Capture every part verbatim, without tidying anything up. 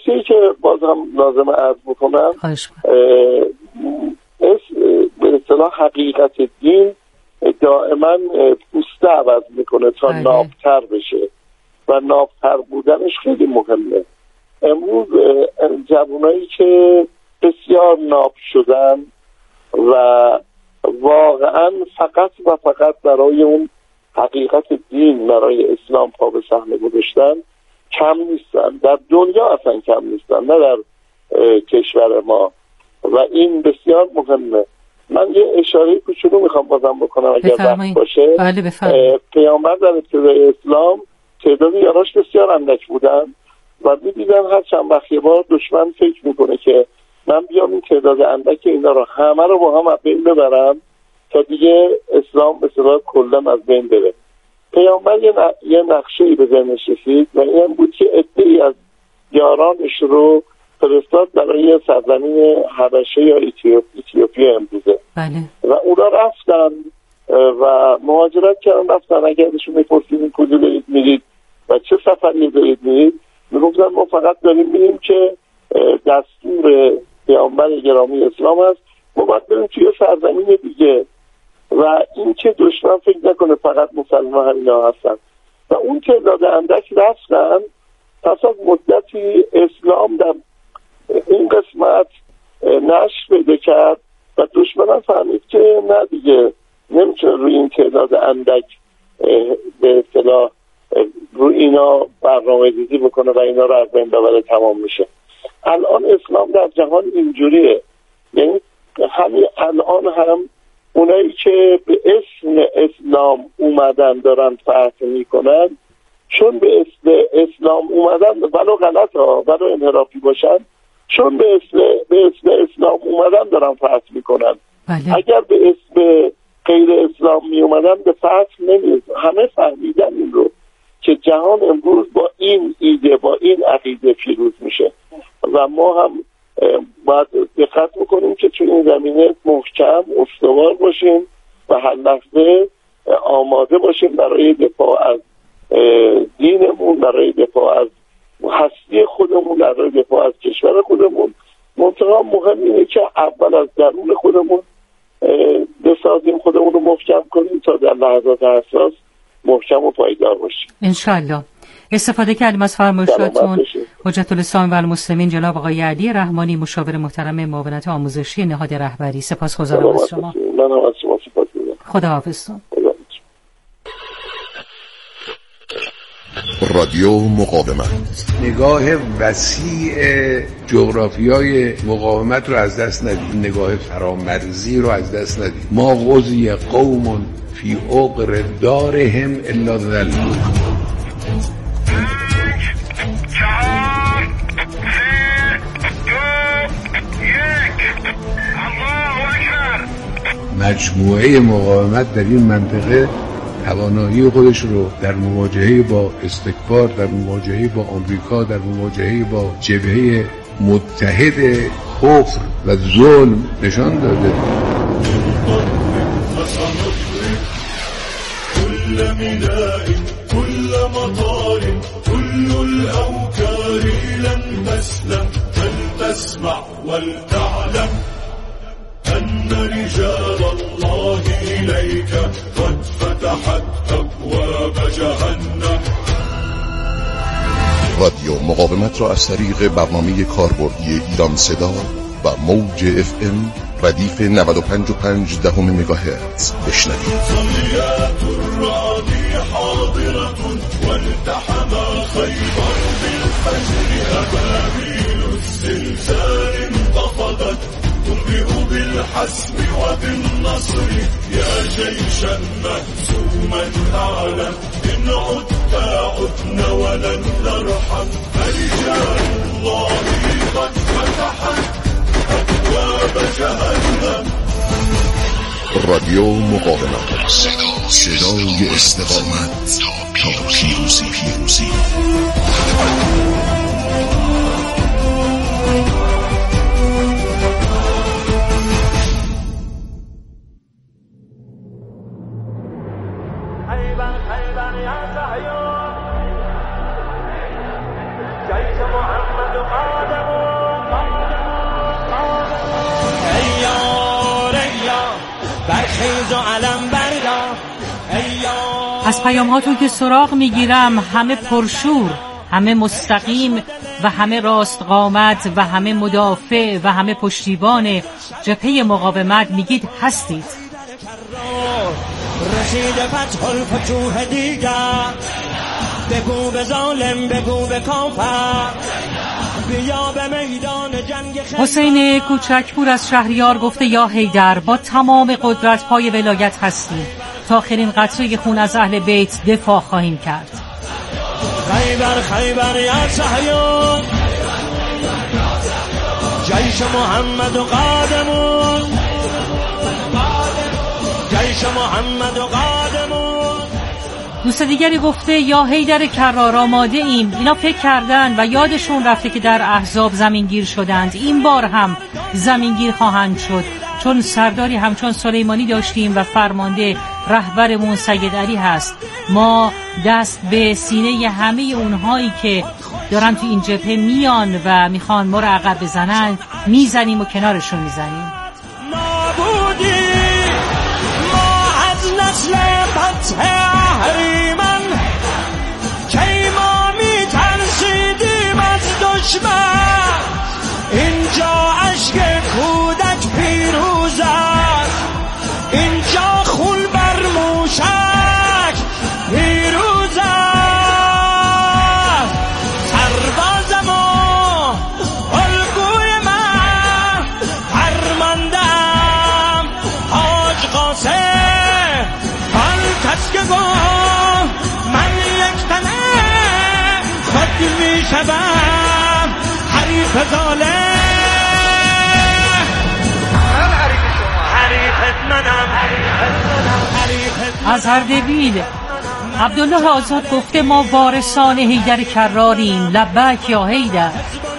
نکته‌ای که باز هم لازم عرض بکنم، به اصطلاح حقیقت دین دائما پوسته عوض میکنه تا بله. نابتر بشه و نابتر بودنش خیلی مهمه. امروز جوانایی که بسیار ناب شدن و واقعا فقط و فقط برای اون حقیقت دین، برای اسلام پا به صحنه گذاشتن کم نیستن، در دنیا اصلا کم نیستن، نه در کشور ما، و این بسیار مهمه. من یه اشاره کوچولو میخوام بازم بکنم اگر وقت باشه. بله بفرمایید. پیامبر در ابتدای اسلام تعداد یاراش بسیار اندک بودن و می‌دیدن هر چند وقت یه بار دشمن فکر میکنه که من بیام این تعداد اندک اینا رو همه رو با هم از بین ببرم تا دیگه اسلام به صورت کلا از بین بره. پیامبر یه, ن... یه نقشه‌ای به ذهنش رسید و این بود که عده‌ای از یارانش رو فرستاد برای سرزمین حبشه یا اتیوپی امروزه. بله. و اونا رفتن و مهاجرت کردن، رفتن. اگر ازشون می‌پرسیدین کجا دارید میرید و چه سفری دارید میرید، میگفتن ما فقط داریم میریم که دستور پیامبر گرامی اسلام است، ما باید بریم توی سرزمین دیگه و این که دشمن فکر نکنه فقط مسلمان همینا هستن. و اون تعداد اندک رفتن. پس از مدتی اسلام در این قسمت نشر پیدا کرد و دشمن هم فهمید که نه دیگه نمیتونه روی این تعداد اندک به اصطلاح روی اینا برنامه ریزی بکنه و اینا رو از بین ببره، تمام میشه. الان اسلام در جهان اینجوریه، یعنی همین الان هم اونایی که به اسم اسلام اومدن دارن فتح میکنن، چون به اسم اسلام اومدن ولو غلط ها ولو انحرافی باشن، چون به اسم به اسم اسلام اومدن دارن فتح میکنن. بله. اگر به اسم غیر اسلام می اومدن به فتح نمی. همه فهمیدن این رو که جهان امروز با این ایده با این عقیده پیروز میشه و ما هم باید دقت بکنیم که تو این زمینه محکم استوار باشیم و هر لحظه آماده باشیم برای دفاع از دینمون، برای دفاع از هستی خودمون، برای دفاع از کشور خودمون. منتها مهم اینه که اول از درون خودمون بسازیم، خودمون رو محکم کنیم تا در لحظات حساس محکم و پایدار باشیم انشالله. استفاده کردیم از فرمایشاتون حجت الاسلام و المسلمین جناب آقای علی رحمانی، مشاور محترم معاونت آموزشی نهاد رهبری. سپاسگزارم از شما. من هم از شما سپاسگزارم. خداحافظتون. رادیو مقاومت، نگاه وسیع جغرافیای مقاومت رو از دست ندید، نگاه فرامرزی رو از دست ندید. ما غزی قوم فی عقر دارهم الا ذلوا. مجموعه مقاومت در این منطقه توانایی خودش رو در مواجهه با استکبار، در مواجهه با آمریکا، در مواجهه با جبهه متحد کفر و ظلم نشان داده. كل ميناء كل مطار كل الأوكار لن تسلم فلتسمع ولتعلم أن رجال الله إليك قد فتحت أبواب جهنم. رادیو مقاومت را از طریق برنامه کاربردی ایران صدا و موج اف ام ردیف نود و پنج و پنج دهم مگاهرتز بشنوید. صليات الرعد حاضرة والتحم خيبر بالفجر أبابيل الزلزال انتفضت تنبئ بالحسم وبالنصر يا جيشا مهزوما أعلم إن عدت عدنا ولن نرحم فرجال الله قد فتحت أبواب جهنم. رادیو مقاومت، صدای استقامت تا پیروزی. پیروزی جيش محمد قادم عز و علم بردار. از پیام هاتون که سراغ میگیرم همه پرشور، همه مستقیم و همه راست قامت و همه مدافع و همه پشتیبان جبهه مقاومت میگید هستید. رسید فتح الفتوح دیگر، بگو به ظالم بگو به کافر، بیا به میدان جنگ. حسین کوچکپور از شهریار گفته یا حیدر با تمام قدرت پای ولایت هستیم، تا آخرین قطره خون از اهل بیت دفاع خواهیم کرد. خیبر خیبر یا صهیون، جیش محمد و قادمون، جیش محمد و قادمون. دوست دیگری گفته یا حیدر کرار آماده ایم. اینا فکر کردن و یادشون رفته که در احزاب زمینگیر شدند، این بار هم زمینگیر خواهند شد، چون سرداری همچون سلیمانی داشتیم و فرمانده رهبرمون سید علی هست. ما دست به سینه همه اونهایی که دارن تو این جبهه میان و میخوان ما رو عقب بزنن میزنیم و کنارشون میزنیم. ما بودیم ما از نسل فتح اهریمن، که ما میترسیدیم از دشمن. اینجا عشق کودک پیروز است، اینجا خون بر موشک پیروز است. سرباز ما الگوی من فرماندم حاج قاسم، آن کس که گفت من یک تنه خود می شدم حریف ظالم. از هر دبیل عبدالله آزاد گفته ما وارثان حیدر کراریم، لبک یا حیدر.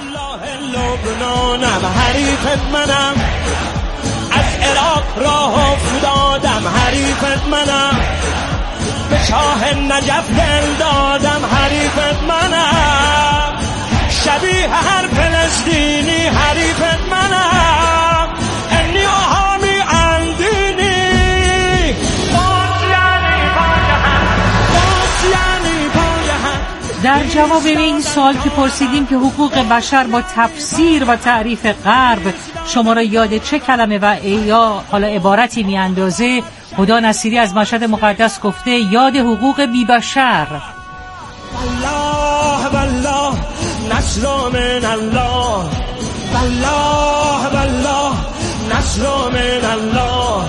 لبنانم حریفت منم، از عراق راه افتادم حریفت منم، به شاه نجف دل دادم حریفت منم، شبیه هر فلسطینی حریفت منم. انی آهامی اندینی در جواب به این سوال که پرسیدیم که حقوق بشر با تفسیر و تعریف غرب شما را یاد چه کلمه و یا حالا عبارتی می اندازه، خدا نصیری از مشهد مقدس گفته یاد حقوق بی بشر. والله والله نصر من الله، والله والله نصر من الله.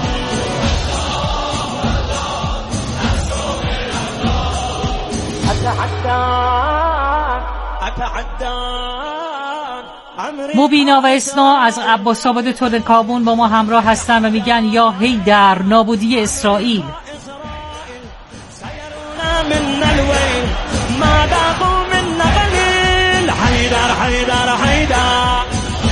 مبینا و اسنا از عباس آباد ترکابون با ما همراه هستن و میگن یا حیدر نابودی اسرائیل. حیدر حیدر حیدر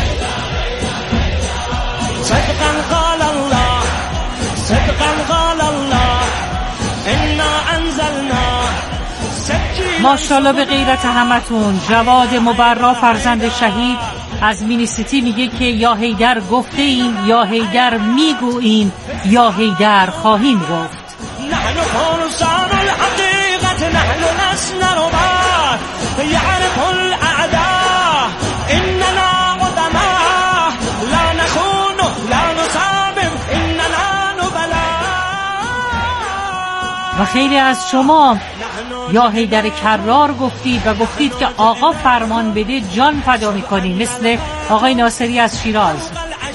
صدقا قال الله صدقا قال الله انا انزلنا. ماشاءالله به غیرت همتون. جواد مبرا فرزند شهید از مینیسیتی میگه که یا حیدر گفته این، یا حیدر میگوییم، یا حیدر خواهیم گفت. نحن فرسان الحقیقت نحن نسل ربات یعرف الاعداء اننا قدما لا نخون لا نصابم اننا نبلا. و خیلی از شما یا حیدر کرار گفتید و گفتید که آقا فرمان بده جان فدا میکنیم، مثل آقای ناصری از شیراز.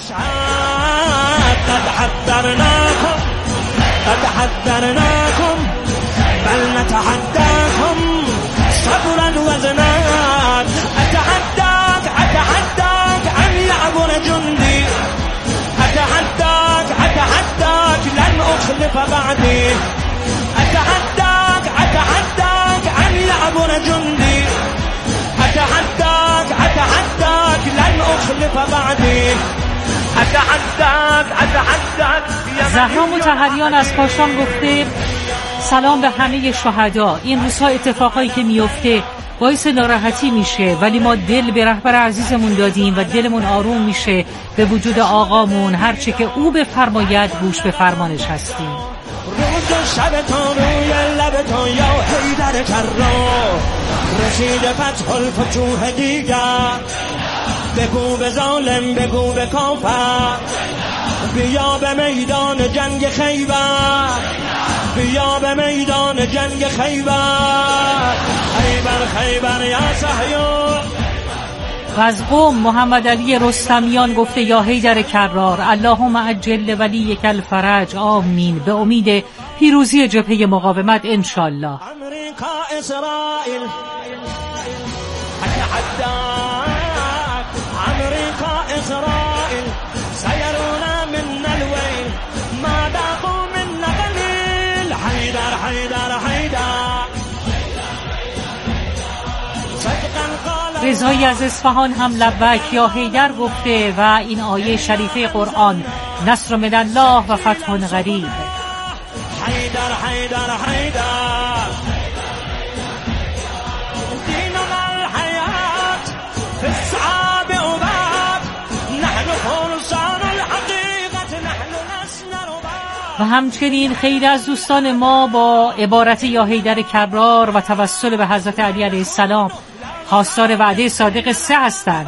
قد حذرناكم قد حذرناكم بل نتحداكم صبرا وزنات. اتحداك اتحداك ان يعبر جندي، اتحداك اتحداك لن اخلف بعدي، اتحداك اتحداك ان يعبر جندي، اتحداك اتحداك لن اخلف بعدي، اتحداك اتحداك. زهرا مطهریان از کاشان گفته سلام به همه شهدا. این روزها اتفاقایی که میفته باعث ناراحتی میشه، ولی ما دل به رهبر عزیزمون دادیم و دلمون آروم میشه به وجود آقامون. هرچه که او بفرماید گوش به فرمانش هستیم. روز و شبتون روی لبتون یا حیدر کرار، رسید فتح الفتوح دیگر. بگو به ظالم بگو به کافر، بیا به میدان جنگ خیبر، بیا به میدان جنگ خیبر. خیبر خیبر یا صهیون. و از قوم محمد علی رستمیان گفته یا حیدر کرار اللهم عجل ولیک الفرج. آمین. به امید پیروزی جبهه مقاومت انشالله. امریکا اسرائیل امریکا اسرائیل سيرون من الويل ما ذاقوا من قليل. حيدر حيدر حيدر. رضایی از اصفهان هم لبک یا حیدر گفته و این آیه شریفه قرآن نصر من الله و فتح قریب. حیدر حیدر حیدر. دیننا الحیات فی الصعاب عباد. نحن فرسان الحقیقت نحن نسنر بعد. و همچنین خیلی از دوستان ما با عبارت یا حیدر کرار و توسل به حضرت علی علیه السلام خواستار وعده صادق سه هستند.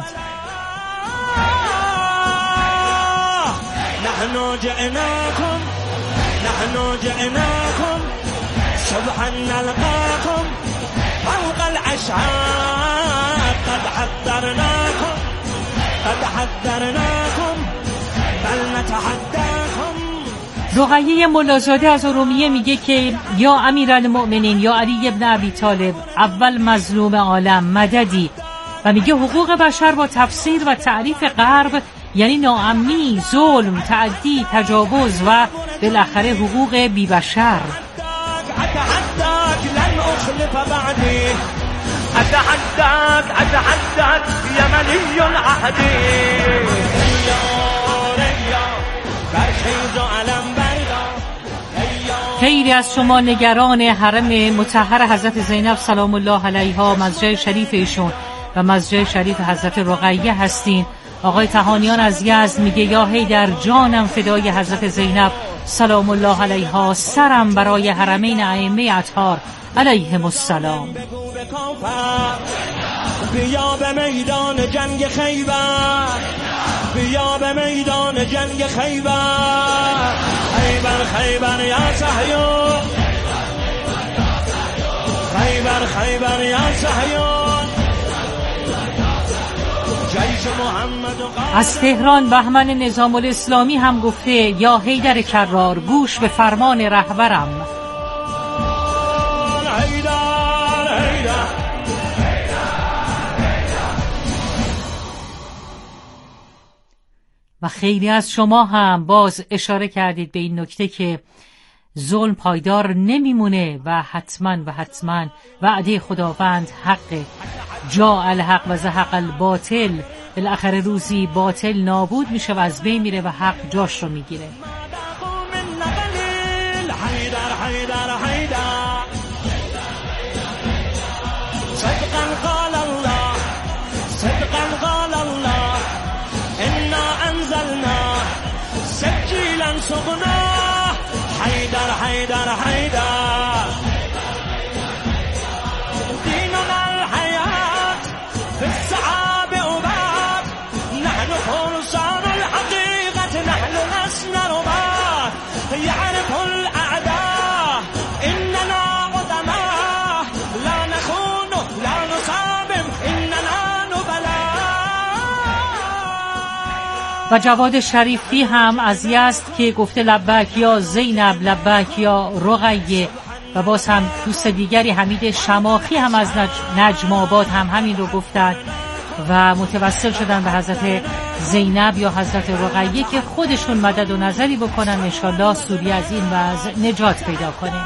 نحن جئناكم نحن جئناكم صبحا نلقاكم فوق الأشعاب. قد حذرناكم قد حذرناكم بل نتحداكم. رقیه ملازاده از ارومیه میگه که یا امیرالمؤمنین یا علی ابن ابی طالب اول مظلوم عالم مددی. و میگه حقوق بشر با تفسیر و تعریف غرب یعنی ناامنی، ظلم، تعدی، تجاوز و بالاخره حقوق بی بشر. اتحداك لن اخلف بعدي. اتحداك اتحداك يمني العهد. خیلی از شما نگران حرم مطهر حضرت زینب سلام الله علیها، مزرعه شریف ایشون و مزرعه شریف حضرت رقیه هستین. آقای تهانیان از یزد میگه یا حیدر جانم فدای حضرت زینب سلام الله علیها، سرم برای حرمین ائمه اطهار علیهم السلام. بیا به میدان جنگ خیبر، بیا به میدان جنگ خیبر. خیبر خیبر یا صهیون، خیبر خیبر یا صهیون. جیش محمد از تهران بهمن نظام الاسلامی هم گفته یا حیدر کرار گوش به فرمان رهبرم. و خیلی از شما هم باز اشاره کردید به این نکته که ظلم پایدار نمیمونه و حتما و حتما وعده خداوند حق. جا الحق و زهق الباطل. بالاخره روزی باطل نابود میشه و از بین میره و حق جاش رو میگیره. حيدر حيدر حيدر. ديننا الحياة في الصعاب عباد. نحن فرسان الحقيقة نحن نسنر بعد. يعرف الأعداء إننا قدماء لا نخون لا نصابم إننا نبلاء. و جواد شریفی هم از یزد که گفته لبک یا زینب، لبک یا رقیه. و باز هم دوست دیگری حمید شماخی هم از نجم آباد هم همین رو گفتن و متوسل شدن به حضرت زینب یا حضرت رقیه که خودشون مدد و نظری بکنن انشالله سوری از این وضع نجات پیدا کنه.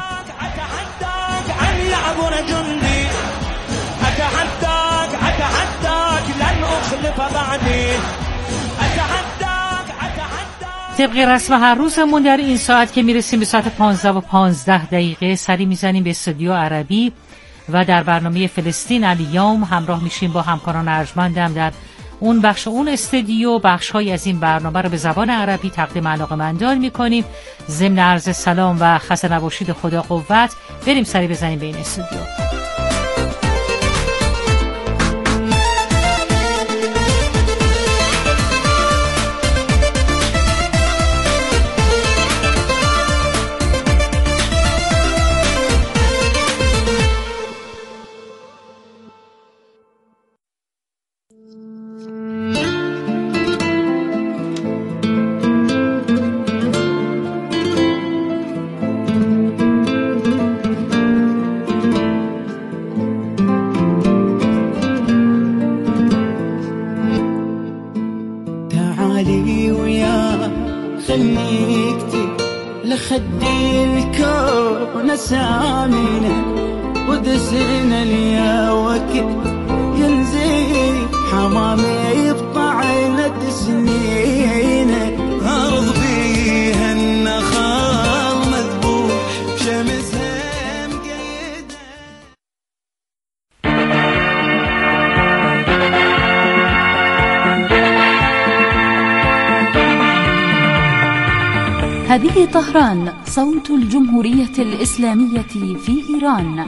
طبق رسم هر روزمون در این ساعت که میرسیم به ساعت پانزده و پانزده دقیقه سری میزنیم به استودیو عربی و در برنامه فلسطین الیوم همراه میشیم با همکاران ارجمندم در اون بخش اون استودیو. بخش‌های از این برنامه رو به زبان عربی تقدیم علاقه‌مندان می‌کنیم. ضمن عرض سلام و خسته نباشید خدا قوت، بریم سری بزنیم به این استودیو. لخدي الكون سامينا ودسنا ليا وكل ينزل حمامي بطعنة سنينا أرض بيها النخال مذبوح بشمسها مقيدة. هذه طهران، صوت الجمهورية الإسلامية في إيران.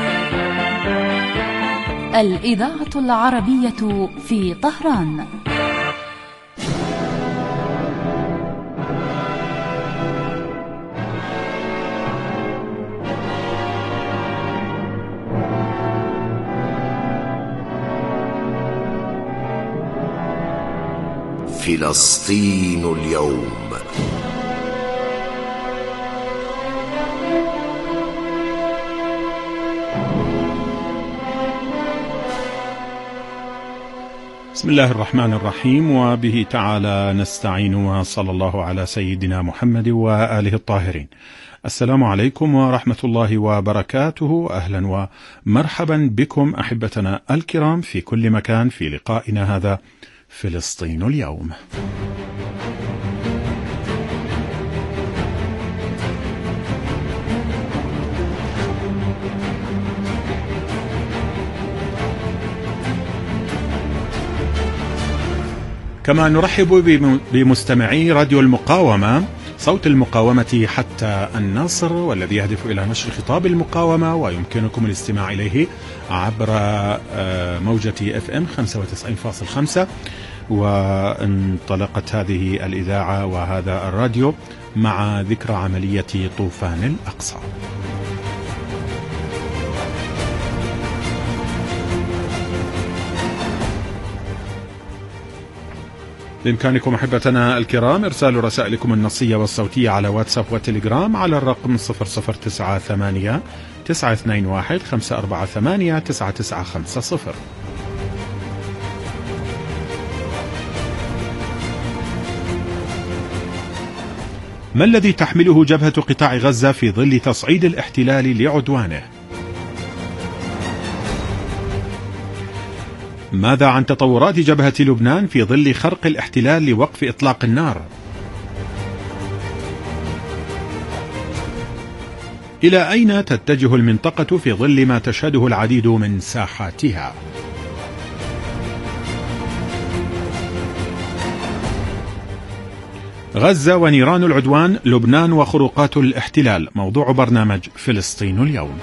الإذاعة العربية في طهران. فلسطين اليوم. بسم الله الرحمن الرحيم، وبه تعالى نستعين، وصلى الله على سيدنا محمد وآله الطاهرين. السلام عليكم ورحمة الله وبركاته. أهلا ومرحبا بكم أحبتنا الكرام في كل مكان في لقائنا هذا فلسطين اليوم. كما نرحب بمستمعي راديو المقاومة، صوت المقاومة حتى النصر، والذي يهدف إلى نشر خطاب المقاومة، ويمكنكم الاستماع إليه عبر موجة اف ام خمسة وتسعين فاصلة خمسة. وانطلقت هذه الإذاعة وهذا الراديو مع ذكرى عملية طوفان الأقصى. بإمكانكم أحبتنا الكرام إرسال رسائلكم النصية والصوتية على واتساب وتليجرام على الرقم صفر صفر تسعة ثمانية تسعة اثنين واحد خمسة أربعة ثمانية تسعة تسعة خمسة صفر. ما الذي تحمله جبهة قطاع غزة في ظل تصعيد الاحتلال لعدوانه؟ ماذا عن تطورات جبهة لبنان في ظل خرق الاحتلال لوقف إطلاق النار؟ إلى أين تتجه المنطقة في ظل ما تشهده العديد من ساحاتها؟ غزة ونيران العدوان، لبنان وخروقات الاحتلال، موضوع برنامج فلسطين اليوم.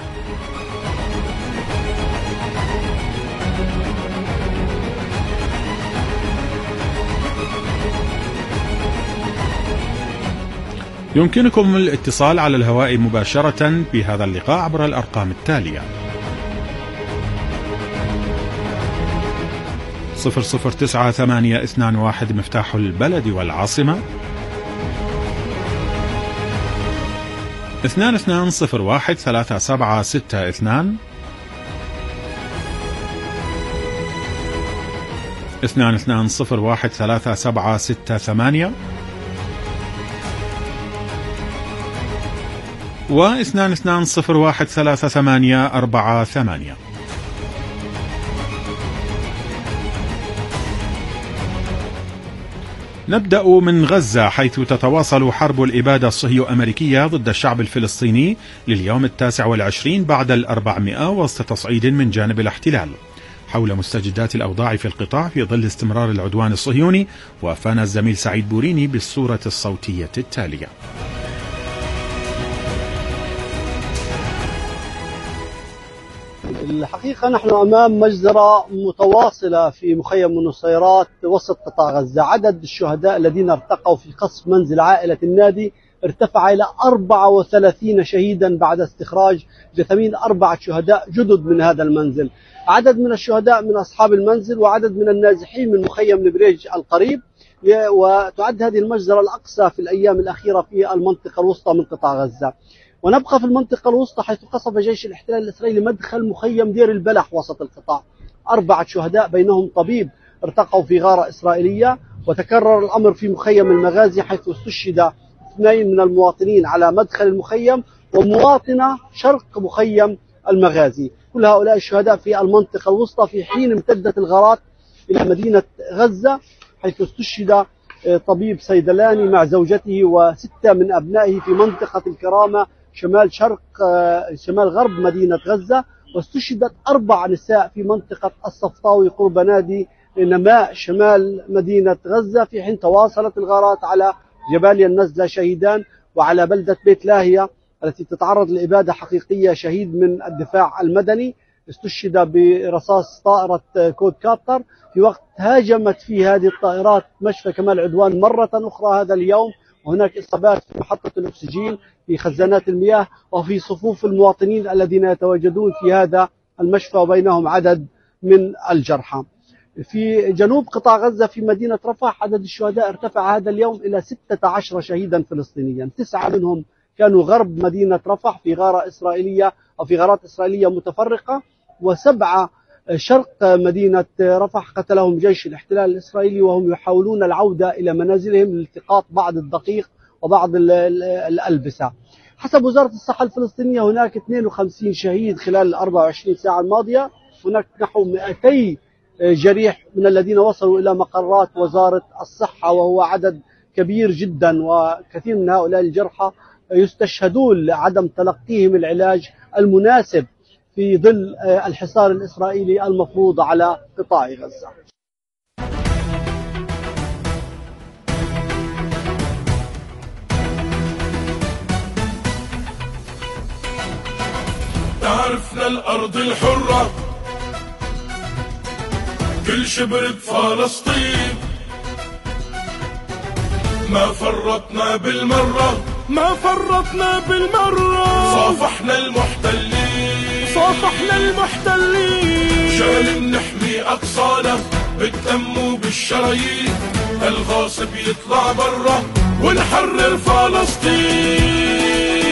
يمكنكم الاتصال على الهواء مباشرة بهذا اللقاء عبر الأرقام التالية: صفر صفر تسعة ثمانية اثنان واحد مفتاح البلد والعاصمة، اثنان اثنان صفر واحد ثلاثة سبعة ستة اثنان، اثنان اثنان صفر واحد ثلاثة سبعة ستة ثمانية، واثنان اثنان صفر واحد ثلاثة ثمانية أربعة ثمانية. نبدأ من غزة، حيث تتواصل حرب الإبادة الصهيو أمريكية ضد الشعب الفلسطيني لليوم التاسع والعشرين بعد الأربعمائة وسط تصعيد من جانب الاحتلال. حول مستجدات الأوضاع في القطاع في ظل استمرار العدوان الصهيوني، وافانا الزميل سعيد بوريني بالصورة الصوتية التالية. الحقيقة نحن أمام مجزرة متواصلة في مخيم النصيرات وسط قطاع غزة. عدد الشهداء الذين ارتقوا في قصف منزل عائلة النادي ارتفع إلى أربعة وثلاثين شهيدا بعد استخراج جثمين أربعة شهداء جدد من هذا المنزل. عدد من الشهداء من أصحاب المنزل وعدد من النازحين من مخيم نبريج القريب. وتعد هذه المجزرة الأقصى في الأيام الأخيرة في المنطقة الوسطى من قطاع غزة. ونبقى في المنطقة الوسطى حيث قصف جيش الاحتلال الإسرائيلي مدخل مخيم دير البلح وسط القطاع. أربعة شهداء بينهم طبيب ارتقوا في غارة إسرائيلية. وتكرر الأمر في مخيم المغازي حيث استشهد اثنين من المواطنين على مدخل المخيم ومواطنة شرق مخيم المغازي. كل هؤلاء الشهداء في المنطقة الوسطى، في حين امتدت الغارات إلى مدينة غزة حيث استشهد طبيب صيدلاني مع زوجته وستة من أبنائه في منطقة الكرامة شمال شرق شمال غرب مدينة غزة. واستشهدت أربع نساء في منطقة الصفطاوي قرب نادي نماء شمال مدينة غزة، في حين تواصلت الغارات على جباليا النزلة شهيدان وعلى بلدة بيت لاهية التي تتعرض لإبادة حقيقية شهيد من الدفاع المدني استشهد برصاص طائرة كود كابتر في وقت هاجمت فيه هذه الطائرات مشفى كمال عدوان مرة أخرى هذا اليوم. وهناك إصابات في محطة الأكسجين في خزانات المياه وفي صفوف المواطنين الذين يتواجدون في هذا المشفى وبينهم عدد من الجرحى. في جنوب قطاع غزة في مدينة رفح عدد الشهداء ارتفع هذا اليوم إلى ستة عشر شهيدا فلسطينيا. تسعة منهم كانوا غرب مدينة رفح في غارة إسرائيلية أو في غارات إسرائيلية متفرقة، وسبعة شرق مدينة رفح قتلهم جيش الاحتلال الإسرائيلي وهم يحاولون العودة إلى منازلهم لالتقاط بعض الدقيق وبعض الألبسة. حسب وزارة الصحة الفلسطينية هناك اثنين وخمسين شهيد خلال الأربع وعشرين ساعة الماضية. هناك نحو مئتي جريح من الذين وصلوا إلى مقرات وزارة الصحة، وهو عدد كبير جدا. وكثير من هؤلاء الجرحى يستشهدون لعدم تلقيهم العلاج المناسب في ظل الحصار الإسرائيلي المفروض على قطاع غزة. تعرفنا الأرض الحرة كل شبر بفلسطين، ما فرطنا بالمرة ما فرطنا بالمرة، صافحنا المحتلين صافحنا المحتلين، شغل نحمي أقصانا بالدم وبالشرايين، الغاصب يطلع برا ونحرر فلسطين.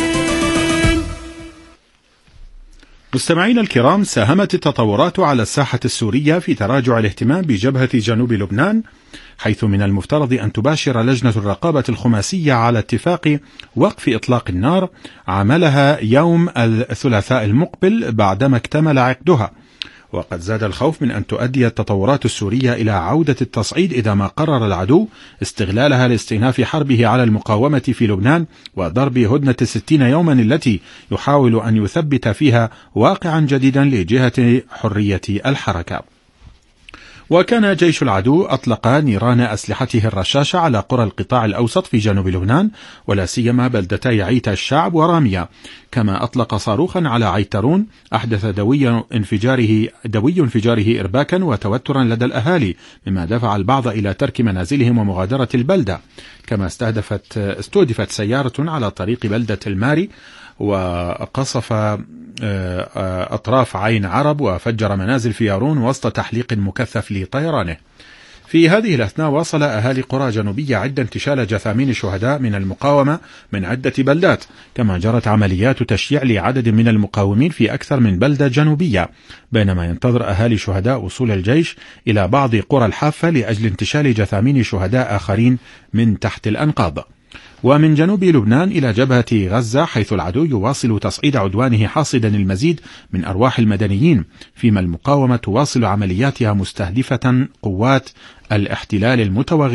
مستمعينا الكرام، ساهمت التطورات على الساحة السورية في تراجع الاهتمام بجبهة جنوب لبنان، حيث من المفترض أن تباشر لجنة الرقابة الخماسية على اتفاق وقف إطلاق النار عملها يوم الثلاثاء المقبل بعدما اكتمل عقدها. وقد زاد الخوف من أن تؤدي التطورات السورية إلى عودة التصعيد إذا ما قرر العدو استغلالها لاستئناف حربه على المقاومة في لبنان وضرب هدنة الستين يوما التي يحاول أن يثبت فيها واقعا جديدا لجهة حرية الحركة. وكان جيش العدو أطلق نيران أسلحته الرشاشة على قرى القطاع الأوسط في جنوب لبنان، ولا سيما بلدتي عيتا الشعب ورامية، كما أطلق صاروخا على عيترون أحدث دوي انفجاره دوي انفجاره إرباكا وتوترا لدى الأهالي، مما دفع البعض إلى ترك منازلهم ومغادرة البلدة. كما استهدفت استهدفت سيارة على طريق بلدة الماري وقصف أطراف عين عرب وفجر منازل في يارون وسط تحليق مكثف لطيرانه. في هذه الأثناء واصل أهالي قرى جنوبية عدة انتشال جثامين الشهداء من المقاومة من عدة بلدات، كما جرت عمليات تشييع لعدد من المقاومين في أكثر من بلدة جنوبية، بينما ينتظر أهالي شهداء وصول الجيش إلى بعض قرى الحافة لأجل انتشال جثامين شهداء آخرين من تحت الأنقاض. ومن جنوب لبنان إلى جبهة غزة، حيث العدو يواصل تصعيد عدوانه حاصدا المزيد من أرواح المدنيين، فيما المقاومة تواصل عملياتها مستهدفة قوات الاحتلال المتوغلة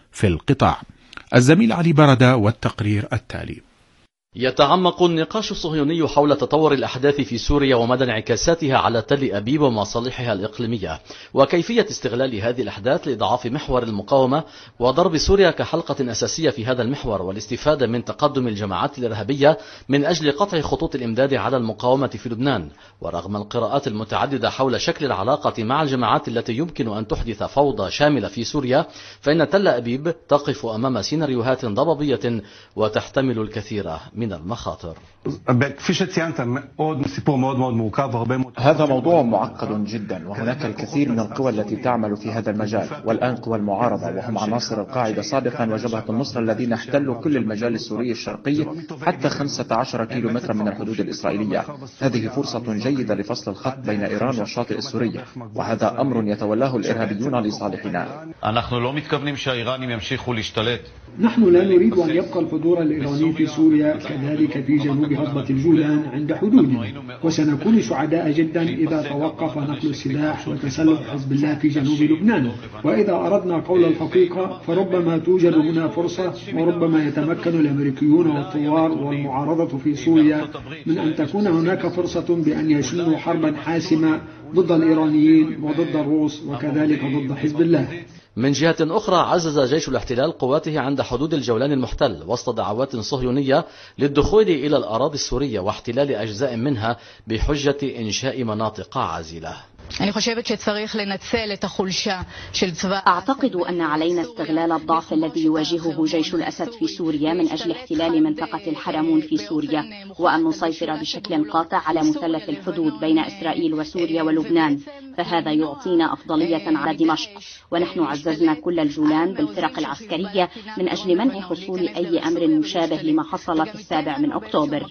في القطاع. الزميل علي بردة والتقرير التالي. يتعمق النقاش الصهيوني حول تطور الأحداث في سوريا ومدى انعكاساتها على تل أبيب ومصالحها الإقليمية، وكيفية استغلال هذه الأحداث لإضعاف محور المقاومة وضرب سوريا كحلقة أساسية في هذا المحور، والاستفادة من تقدم الجماعات الإرهابية من أجل قطع خطوط الإمداد على المقاومة في لبنان. ورغم القراءات المتعددة حول شكل العلاقة مع الجماعات التي يمكن أن تحدث فوضى شاملة في سوريا، فإن تل أبيب تقف أمام سيناريوهات ضبابية وتحتمل الكثير من المخاطر. هذا موضوع معقد جدا، وهناك الكثير من القوى التي تعمل في هذا المجال، والآن قوى المعارضة وهم عناصر القاعدة سابقا وجبهة النصرة الذين احتلوا كل المجال السوري الشرقي حتى خمسة عشر كيلو متر من الحدود الإسرائيلية. هذه فرصة جيدة لفصل الخط بين إيران والشاطئ السوري، وهذا أمر يتولاه الإرهابيون لصالحنا. نحن لا نريد أن يبقى الحضور الإيراني في سوريا كذلك في جنوب هضبة الجولان عند حدودنا، وسنكون سعداء جدا إذا توقف نقل السلاح وتسلح حزب الله في جنوب لبنان. وإذا أردنا قول الحقيقة فربما توجد هنا فرصة، وربما يتمكن الأمريكيون والثوار والمعارضة في سوريا من أن تكون هناك فرصة بأن يشنوا حربا حاسمة ضد الإيرانيين وضد الروس وكذلك ضد حزب الله. من جهة أخرى، عزز جيش الاحتلال قواته عند حدود الجولان المحتل وسط دعوات صهيونية للدخول إلى الأراضي السورية واحتلال أجزاء منها بحجة إنشاء مناطق عازلة. أعتقد أن علينا استغلال الضعف الذي يواجهه جيش الأسد في سوريا من أجل احتلال منطقة الحرمون في سوريا، وأن نسيطر بشكل قاطع على مثلث الحدود بين إسرائيل وسوريا ولبنان، فهذا يعطينا أفضلية على دمشق. ونحن عززنا كل الجولان بالفرق العسكرية من أجل منع حصول أي أمر مشابه لما حصل في السابع من أكتوبر.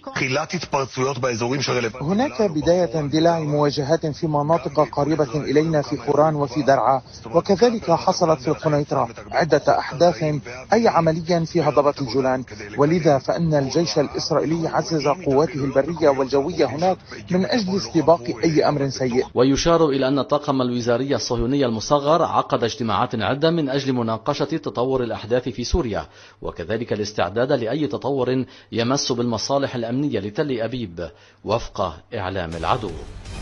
هناك بداية اندلاع مواجهات في مناطق قريبة إلينا في قران وفي درعا، وكذلك حصلت في القنيطرة عدة أحداث أي عمليا في هضبة الجولان، ولذا فإن الجيش الإسرائيلي عزز قواته البرية والجوية هناك من أجل استباق أي أمر سيء. ويشار إلى أن الطاقم الوزاري الصهيوني المصغر عقد اجتماعات عدة من أجل مناقشة تطور الأحداث في سوريا، وكذلك الاستعداد لأي تطور يمس بالمصالح الأمنية لتل أبيب وفق إعلام العدو.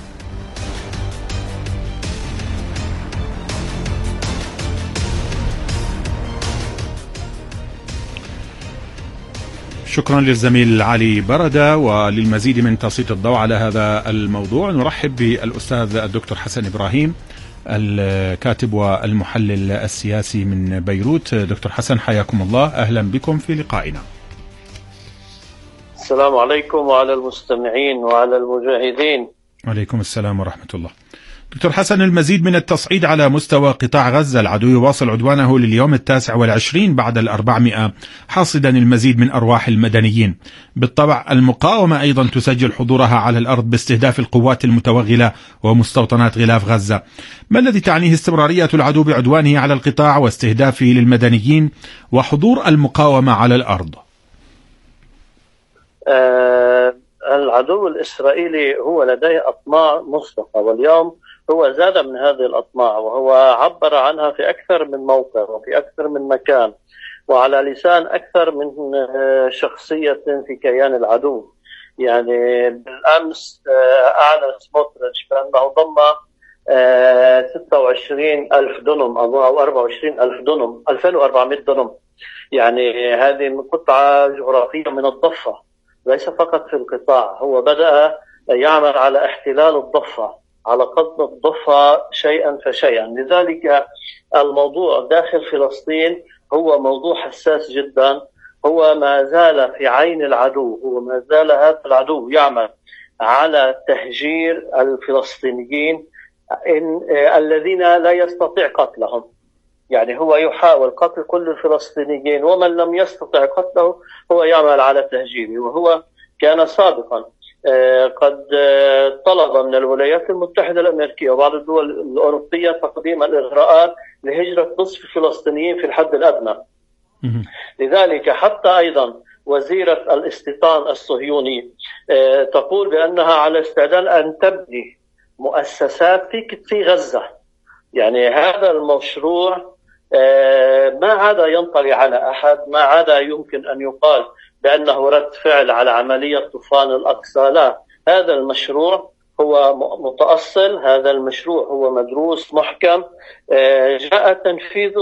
شكرا للزميل علي بردة. وللمزيد من تسليط الضوء على هذا الموضوع نرحب بالأستاذ الدكتور حسن إبراهيم الكاتب والمحلل السياسي من بيروت. دكتور حسن، حياكم الله، أهلا بكم في لقائنا. السلام عليكم وعلى المستمعين وعلى المشاهدين. وعليكم السلام ورحمة الله. دكتور حسن، المزيد من التصعيد على مستوى قطاع غزة. العدو يواصل عدوانه لليوم التاسع والعشرين بعد الأربعمائة، حاصدا المزيد من أرواح المدنيين. بالطبع المقاومة أيضا تسجل حضورها على الأرض باستهداف القوات المتوغلة ومستوطنات غلاف غزة. ما الذي تعنيه استمرارية العدو بعدوانه على القطاع واستهدافه للمدنيين وحضور المقاومة على الأرض؟ آه العدو الإسرائيلي هو لديه أطماع مسبقة، واليوم هو زاد من هذه الأطماع، وهو عبر عنها في أكثر من موقع وفي أكثر من مكان وعلى لسان أكثر من شخصية في كيان العدو. يعني بالأمس أعلن سموتريتش بأنه ضم ستة وعشرين ألف دنم أو أربعة وعشرين ألف دنم، ألفين وأربعمائة دنم. يعني هذه قطعة جغرافية من الضفة، ليس فقط في القطاع. هو بدأ يعمل على احتلال الضفة، على قصد الضفة شيئا فشيئا. لذلك الموضوع داخل فلسطين هو موضوع حساس جدا. هو ما زال في عين العدو، هو ما زال هذا العدو يعمل على تهجير الفلسطينيين إن الذين لا يستطيع قتلهم. يعني هو يحاول قتل كل الفلسطينيين، ومن لم يستطع قتله هو يعمل على تهجيره. وهو كان سابقا قد طلب من الولايات المتحدة الأمريكية وبعض الدول الأوروبية تقديم الإجراءات لهجرة نصف الفلسطينيين في الحد الأدنى. لذلك حتى أيضا وزيرة الاستيطان الصهيوني تقول بأنها على استعداد أن تبني مؤسسات في في غزة. يعني هذا المشروع ما عاد ينطلي على أحد، ما عاد يمكن أن يقال بأنه رد فعل على عملية طوفان الأقصى. لا، هذا المشروع هو متأصل، هذا المشروع هو مدروس محكم، جاء تنفيذه